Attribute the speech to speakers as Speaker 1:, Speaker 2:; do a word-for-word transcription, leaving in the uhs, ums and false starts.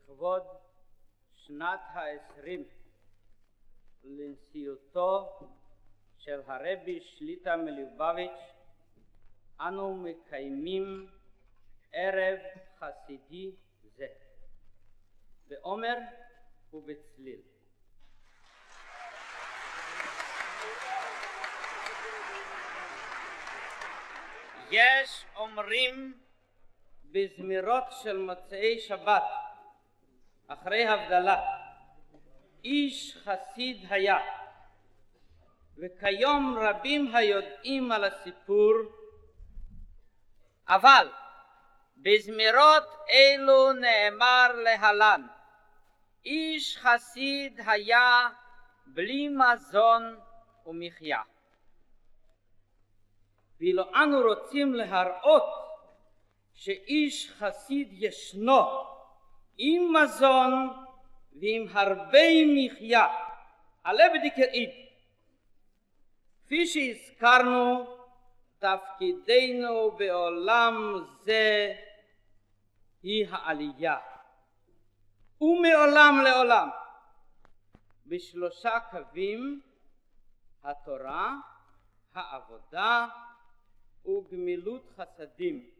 Speaker 1: לכבוד שנת העשרים לנשיאותו של הרבי שליטא מליובביץ' אנו מקיימים ערב חסידי זה בעומר ובצליל. יש אומרים בזמירות של מוצאי שבת אחרי הבדלה, איש חסיד היה, וכיום רבים היודעים על הסיפור, אבל בזמירות אלו נאמר להלן, איש חסיד היה בלי מזון ומחיה. ואילו אנו רוצים להראות שאיש חסיד ישנו עם מזון ועם הרבה מחיה, עלה בדקראית. כפי שהזכרנו, תפקידנו בעולם זה היא העלייה, ומעולם לעולם בשלושה קווים: התורה, העבודה וגמילות חסדים.